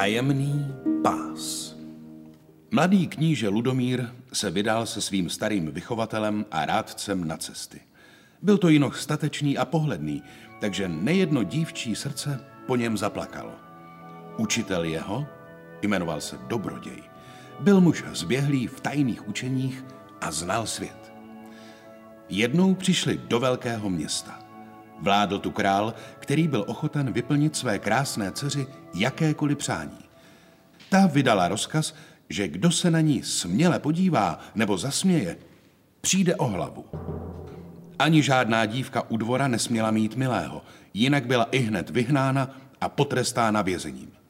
Tajemný pás. Mladý kníže Ludomír se vydal se svým starým vychovatelem a rádcem na cesty. Byl to jinoch statečný a pohledný, takže nejedno dívčí srdce po něm zaplakalo. Učitel jeho, jmenoval se Dobroděj, byl muž zběhlý v tajných učeních a znal svět. Jednou přišli do velkého města. Vládl tu král, který byl ochoten vyplnit své krásné dceři jakékoliv přání. Ta vydala rozkaz, že kdo se na ní směle podívá nebo zasměje, přijde o hlavu. Ani žádná dívka u dvora nesměla mít milého, jinak byla ihned vyhnána a potrestána vězením.